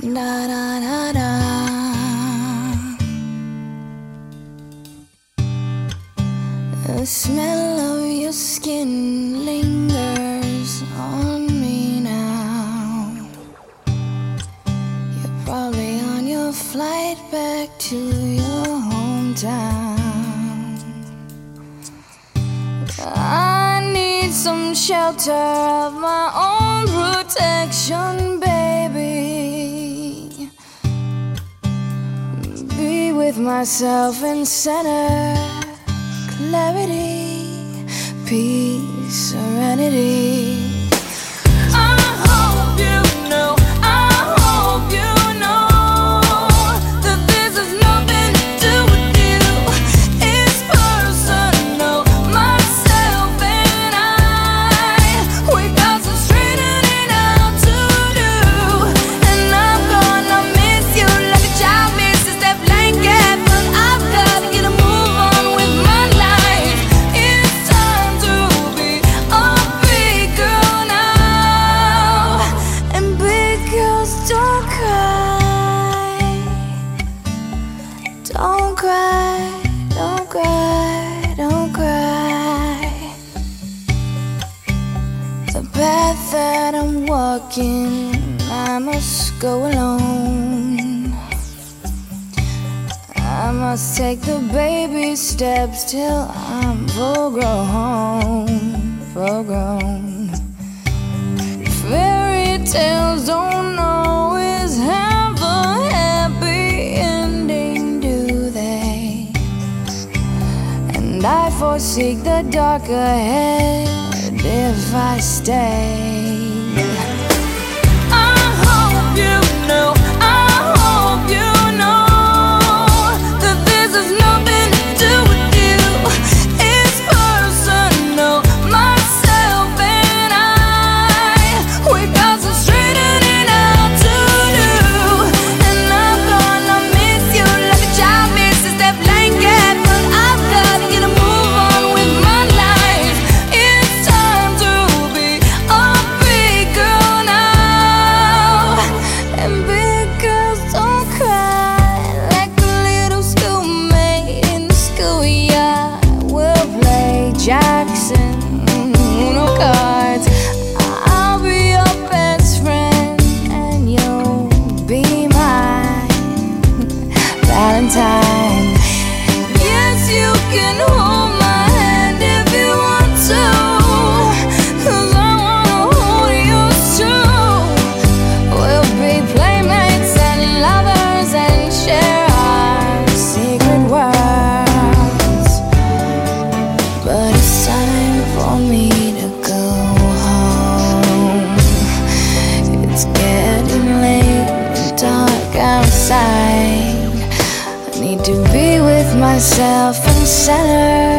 Da da da da. The smell of your skin lingers on me now. You're probably on your flight back to your hometown. I need some shelter of my own protection, baby. Be with myself in center, clarity, peace, serenity. I hope you know, I hope you know that this has nothing to do with you. It's personal, myself and I. We got some straightening out to do, and I'm gonna miss you like a child misses that blanket. But I've gotta get a move on with my life. It's time to be a big girl now. And big girls don't cry. Don't cry, don't cry, don't cry. The path that I'm walking, I must go alone. I must take the baby steps till I'm full grown, full grown. Fairy tales don't always have a happy ending, do they? And I foresee the dark ahead if I stay. I hope you know, I hope you know that this has nothing to do with you. It's personal, myself and I. We got some straightening out to do, and I'm gonna miss you like a child misses that blanket. But I've gotta get a move on with my life. It's time to be a big girl now. And big girls don't cry like a little schoolmate in the schoolyard. We'll play Jackson, Uno cards. I'll be your best friend and you'll be my Valentine. Yes, you can hold my hand if you want to, 'cause I wanna hold yours too. We'll be playmates and lovers and share our secret worlds. But it's time for me to go home. It's getting late and dark outside. I need to be with myself in center,